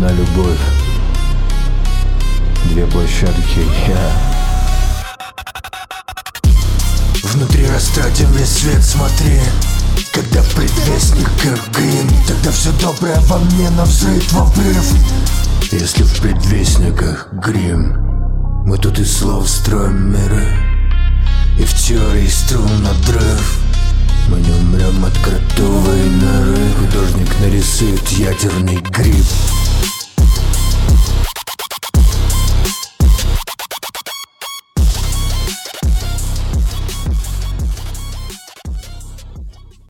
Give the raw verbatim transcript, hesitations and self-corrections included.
одна любовь, две площадки, я. Внутри растратим весь свет, смотри. Когда в предвестниках грим, тогда все доброе во мне на взрыв, в обрыв. Если в предвестниках грим, мы тут из слов строим миры, и в теории струн надрыв. Мы не умрем от кротовой норы. Художник нарисует ядерный гриб.